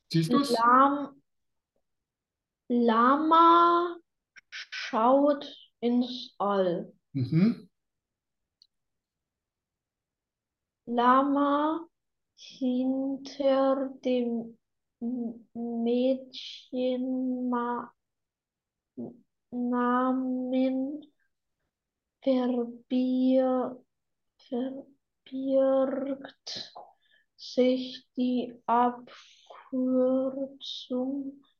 Siehst du's? Lam Lama schaut ins All. Mhm. Lama hinter dem Mädchen Namen verbir verbirgt sich die Abkürzung